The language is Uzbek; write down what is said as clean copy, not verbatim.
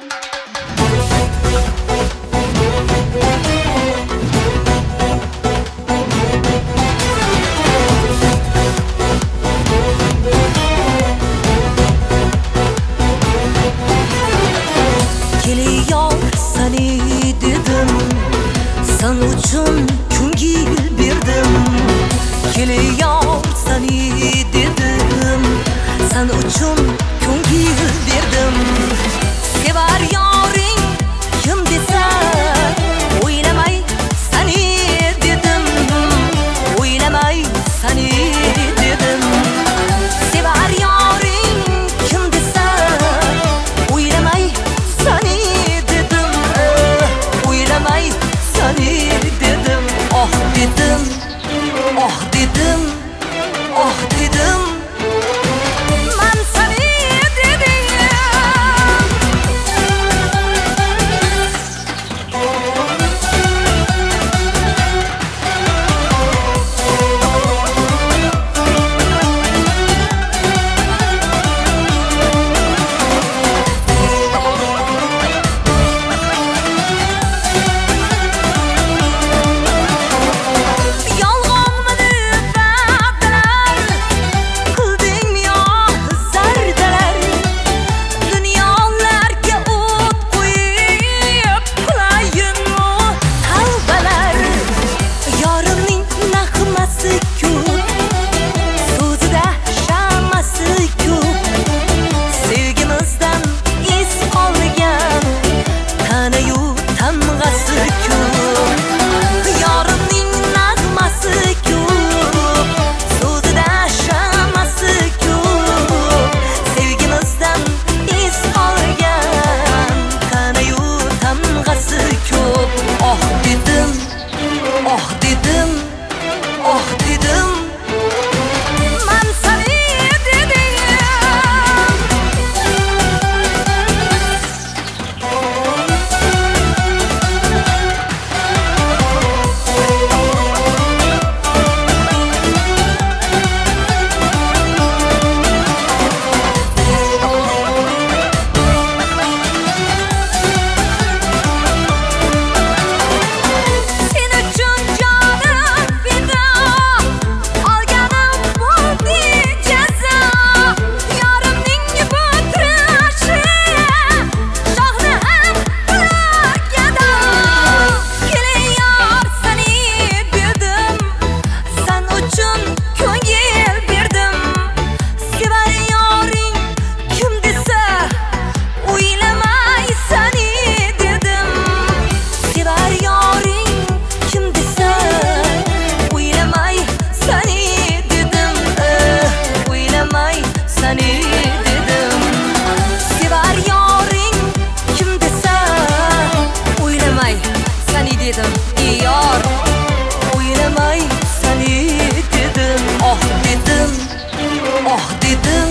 Sen uchun ko'ngil berdim, kelayor sani dedim. Sen uchun ko'ngil berdim. Sevar yoring kim desa, o'ylamay sani dedim. O'ylamay sani dedim. Sevar yoring kim desa, o'ylamay sani dedim. O'ylamay sani dedim. Oh dedim, oh dedim, oh dedim. Man sani dedim. Yor, o'ylamay sani dedim. Oh dedim, oh dedim.